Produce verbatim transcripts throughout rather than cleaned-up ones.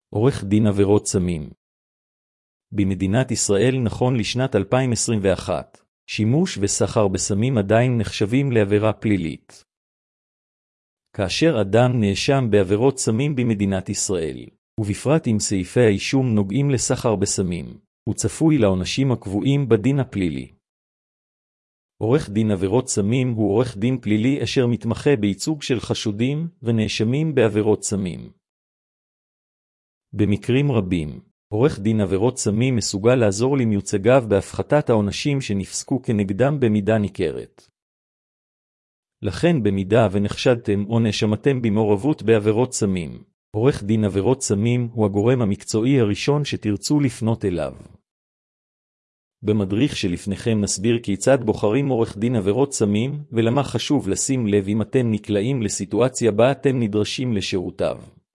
עורך דין עבירות סמים. במדינת ישראל נכון לשנת אלפיים עשרים ואחת, שימוש וסחר בסמים עדיין נחשבים לעבירה פלילית. כאשר אדם נאשם בעבירות סמים במדינת ישראל, ובפרט אם סעיפי האישום נוגעים לסחר בסמים, הוא צפוי לעונשים הקבועים בדין הפלילי. עורך דין עבירות סמים הוא עורך דין פלילי אשר מתמחה בייצוג של חשודים ונאשמים בעבירות סמים. במקרים רבים, עורך דין עבירות סמים מסוגל לעזור למיוצגיו בהפחתת העונשים שנפסקו כנגדם במידה ניכרת. לכן במידה ונחשדתם או נאשמתם במעורבות בעבירות סמים, עורך דין עבירות סמים הוא הגורם המקצועי הראשון שתרצו לפנות אליו. במדריך שלפניכם נסביר כיצד בוחרים עורך דין עבירות סמים ולמה חשוב לשים לב אם אתם נקלעים לסיטואציה בה אתם נדרשים לשירותיו.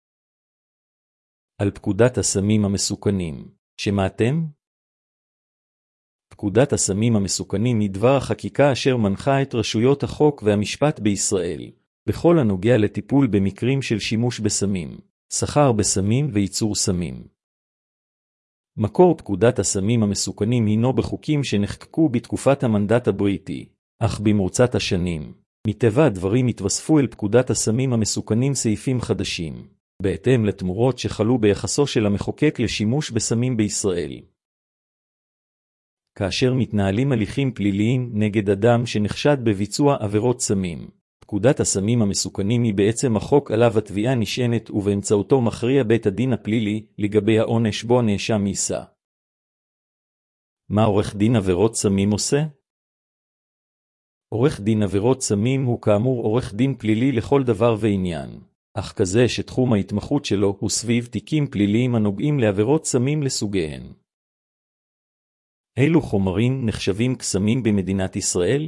על פקודת הסמים המסוכנים, שמעתם? פקודת הסמים המסוכנים היא דבר החקיקה אשר מנחה את רשויות החוק והמשפט בישראל, בכל הנוגע לטיפול במקרים של שימוש בסמים, סחר בסמים וייצור סמים. מקור פקודת הסמים המסוכנים הינו בחוקים שנחקקו בתקופת המנדט הבריטי, אך במרוצת השנים, מטבע הדברים התווספו אל פקודת הסמים המסוכנים סעיפים חדשים, בהתאם לתמורות שחלו ביחסו של המחוקק לשימוש בסמים בישראל. כאשר מתנהלים הליכים פליליים נגד אדם שנחשד בביצוע עבירות סמים, פקודת הסמים המסוכנים היא בעצם החוק עליו התביעה נשענת ובאמצעותו מכריע בית הדין הפלילי לגבי העונש בו הנאשם יישא. מה עורך דין עבירות סמים עושה? עורך דין עבירות סמים הוא כאמור עורך דין פלילי לכל דבר ועניין, אך כזה שתחום ההתמחות שלו הוא סביב תיקים פליליים הנוגעים לעבירות סמים לסוגיהן. אילו חומרים נחשבים כסמים במדינת ישראל?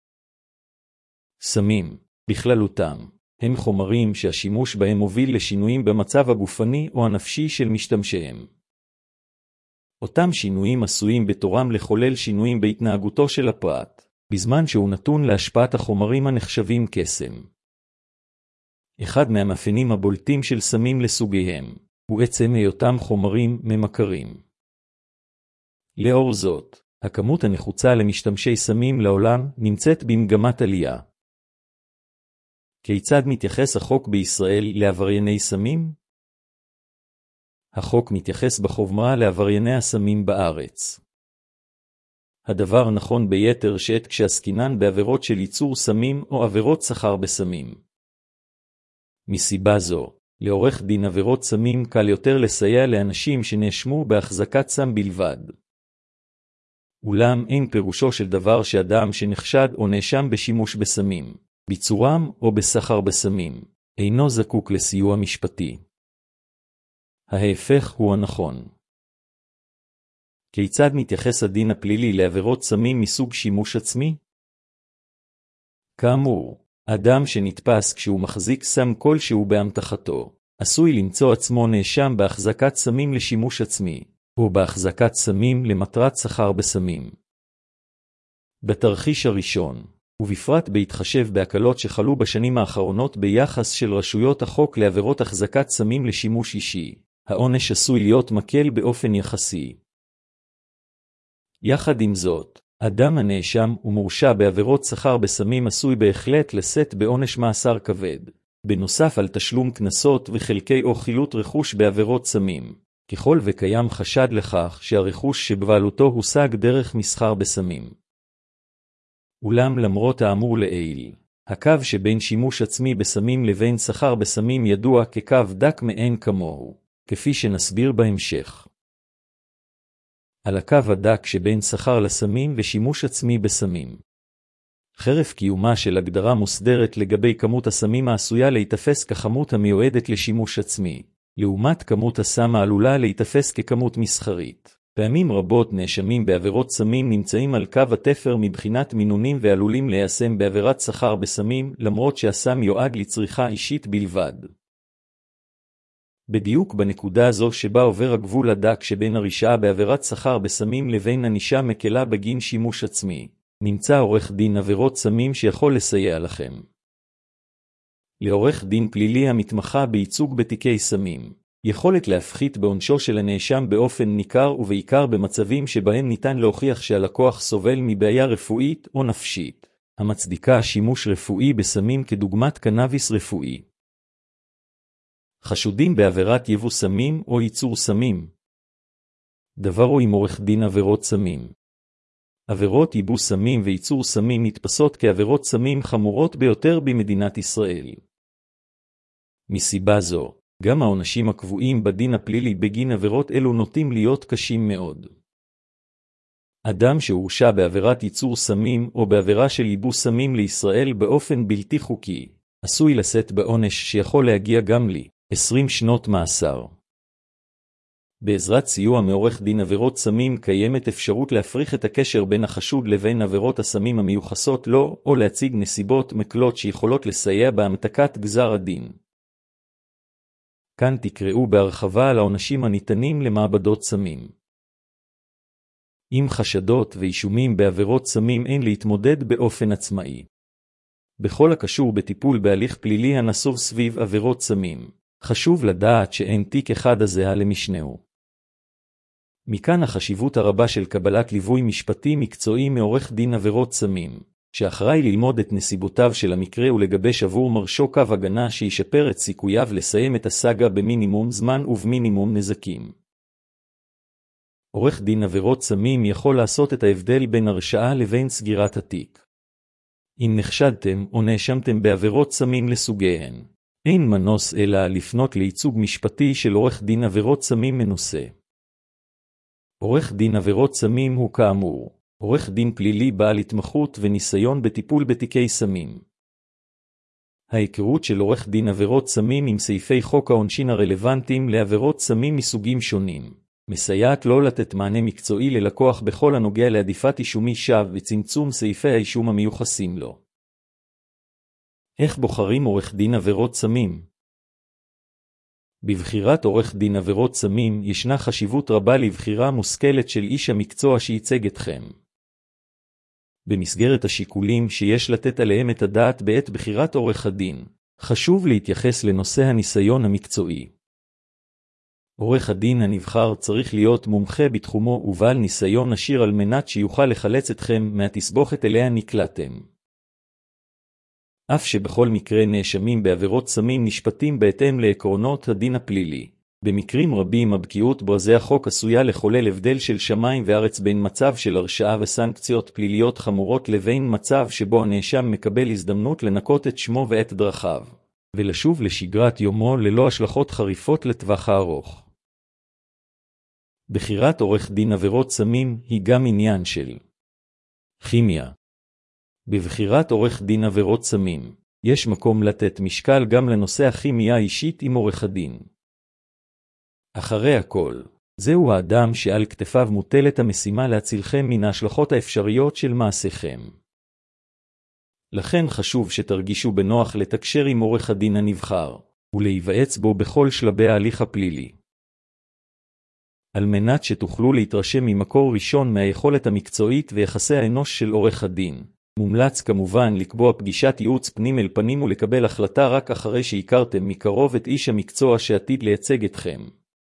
סמים, בכללותם, הם חומרים שהשימוש בהם מוביל לשינויים במצב הגופני או הנפשי של משתמשיהם. אותם שינויים עשויים בתורם לחולל שינויים בהתנהגותו של הפרט, בזמן שהוא נתון להשפעת החומרים הנחשבים קסם. אחד מהמאפיינים הבולטים של סמים לסוגיהם, הוא עצם היותם חומרים ממכרים. לאור זאת, הכמות הנחוצה למשתמשי סמים לעולם נמצאת במגמת עלייה. כיצד מתייחס החוק בישראל לעברייני סמים? החוק מתייחס בחומרה לעברייני הסמים בארץ. הדבר נכון ביתר שאת כשעסקינן בעבירות של ייצור סמים או עבירות סחר בסמים. מסיבה זו, לעורך דין עבירות סמים קל יותר לסייע לאנשים שנאשמו בהחזקת סם בלבד. אולם אין פירושו של דבר שאדם שנחשד או נאשם בשימוש בסמים, ביצורם או בסחר בסמים, אינו זקוק לסיוע משפטי. ההפך הוא הנכון. כיצד מתייחס הדין הפלילי לעבירות סמים מסוג שימוש עצמי? כאמור, אדם שנתפס כשהוא מחזיק סם כלשהו באמתחתו, עשוי למצוא עצמו נאשם בהחזקת סמים לשימוש עצמי, או בהחזקת סמים למטרת סחר בסמים. בתרחיש הראשון, ובפרט בהתחשב בהקלות שחלו בשנים האחרונות ביחס של רשויות החוק לעבירות החזקת סמים לשימוש אישי, העונש עשוי להיות מקל באופן יחסי. יחד עם זאת, אדם הנאשם ומורשע בעבירות סחר בסמים עשוי בהחלט לשאת בעונש מאסר כבד, בנוסף על תשלום קנסות וחלקי או חילוט רכוש בעבירות סמים, ככל וקיים חשד לכך שהרכוש שבבעלותו הושג דרך מסחר בסמים. אולם למרות האמור לעיל, הקו שבין שימוש עצמי בסמים לבין סחר בסמים ידוע כקו דק מאין כמוהו, כפי שנסביר בהמשך. על הקו הדק שבין סחר לסמים ושימוש עצמי בסמים. חרף קיומה של הגדרה מוסדרת לגבי כמות הסמים העשויה להיתפס ככמות המיועדת לשימוש עצמי, לעומת כמות הסם העלולה להיתפס ככמות מסחרית. פעמים רבות נאשמים בעבירות סמים נמצאים על קו התפר מבחינת מינונים ועלולים להיעשם בעבירת סחר בסמים למרות שהסם יועד לצריכה אישית בלבד. בדיוק בנקודה זו שבה עובר הגבול הדק שבין הרשעה בעבירת סחר בסמים לבין ענישה מקלה בגין שימוש עצמי, נמצא עורך דין עבירות סמים שיכול לסייע לכם. לעורך דין פלילי המתמחה בייצוג בתיקי סמים, יכולת להפחית בעונשו של הנאשם באופן ניכר ובעיקר במצבים שבהם ניתן להוכיח שהלקוח סובל מבעיה רפואית או נפשית, המצדיקה שימוש רפואי בסמים כדוגמת קנאביס רפואי. חשודים בעבירת ייבוא סמים או ייצור סמים. דברו עם עורך דין עבירות סמים. עבירות ייבוא סמים וייצור סמים נתפסות כעבירות סמים חמורות ביותר במדינת ישראל. מסיבה זו, גם העונשים הקבועים בדין הפלילי בגין עבירות אלו נוטים להיות קשים מאוד. אדם שהורשע בעבירת ייצור סמים או בעבירה של ייבוא סמים לישראל באופן בלתי חוקי, עשוי לשאת בעונש שיכול להגיע גם לי, עשרים שנות מאסר. בעזרת סיוע מעורך דין עבירות סמים קיימת אפשרות להפריך את הקשר בין החשוד לבין עבירות הסמים המיוחסות לו, או להציג נסיבות מקלות שיכולות לסייע בהמתקת גזר הדין. כאן תקראו בהרחבה על העונשים הניתנים למעבדות סמים. עם חשדות ואישומים בעבירות סמים אין להתמודד באופן עצמאי. בכל הקשור בטיפול בהליך פלילי הנסוב סביב עבירות סמים, חשוב לדעת שאין תיק אחד הזהה למשנהו. מכאן החשיבות הרבה של קבלת ליווי משפטי מקצועי מעורך דין עבירות סמים, שאחראי ללמוד את נסיבותיו של המקרה ולגבש עבור מרשו קו הגנה שישפר את סיכוייו לסיים את הסאגה במינימום זמן ובמינימום נזקים. עורך דין עבירות סמים יכול לעשות את ההבדל בין הרשעה לבין סגירת התיק. אם נחשדתם או נאשמתם בעבירות סמים לסוגיהן, אין מנוס אלא לפנות לייצוג משפטי של עורך דין עבירות סמים מנוסה. עורך דין עבירות סמים הוא כאמור עורך דין פלילי בעל התמחות וניסיון בטיפול בתיקי סמים. ההיכרות של עורך דין עבירות סמים עם סעיפי חוק העונשין הרלוונטיים לעבירות סמים מסוגים שונים, מסייעת לו לתת מענה מקצועי ללקוח בכל הנוגע לעדיפת אישומי שווא וצמצום סעיפי האישום המיוחסים לו. איך בוחרים עורך דין עבירות סמים? בבחירת עורך דין עבירות סמים ישנה חשיבות רבה לבחירה מושכלת של איש המקצוע שייצג אתכם. במסגרת השיקולים שיש לתת עליהם את הדעת בעת בחירת עורך הדין, חשוב להתייחס לנושא הניסיון המקצועי. עורך הדין הנבחר צריך להיות מומחה בתחומו ובעל ניסיון עשיר על מנת שיוכל לחלץ אתכם מהתסבוכת אליה נקלעתם. אף שבכל מקרה נאשמים בעבירות סמים נשפטים בהתאם לעקרונות הדין הפלילי, במקרים רבים הבקיאות ברזי החוק עשויה לחולל הבדל של שמיים וארץ בין מצב של הרשעה וסנקציות פליליות חמורות לבין מצב שבו הנאשם מקבל הזדמנות לנקות את שמו ואת דרכיו, ולשוב לשגרת יומו ללא השלכות חריפות לטווח הארוך. בחירת עורך דין עבירות סמים היא גם עניין של כימיה. בבחירת עורך דין עבירות סמים, יש מקום לתת משקל גם לנושא הכימיה האישית עם עורך הדין. אחרי הכל, זהו האדם שעל כתפיו מוטלת המשימה להצילכם מן ההשלכות האפשריות של מעשיכם. לכן חשוב שתרגישו בנוח לתקשר עם עורך הדין הנבחר, ולהיוועץ בו בכל שלבי ההליך הפלילי. על מנת שתוכלו להתרשם ממקור ראשון מהיכולת המקצועית ויחסי האנוש של עורך הדין, מומלץ כמובן לקבוע פגישת ייעוץ פנים אל פנים ולקבל החלטה רק אחרי שהכרתם מקרוב את איש המקצוע שעתיד לייצג אתכם.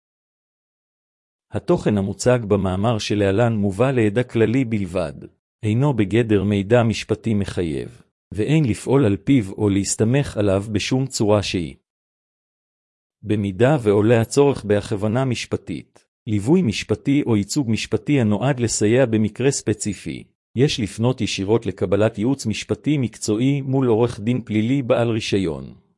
התוכן המוצג במאמר שלהלן מובא לידע כללי בלבד, אינו בגדר מידע משפטי מחייב, ואין לפעול על פיו או להסתמך עליו בשום צורה שהיא. במידה ועולה הצורך בהכוונה משפטית, ליווי משפטי או ייצוג משפטי הנועד לסייע במקרה ספציפי, יש לפנות ישירות לקבלת ייעוץ משפטי מקצועי מול עורך דין פלילי בעל רישיון.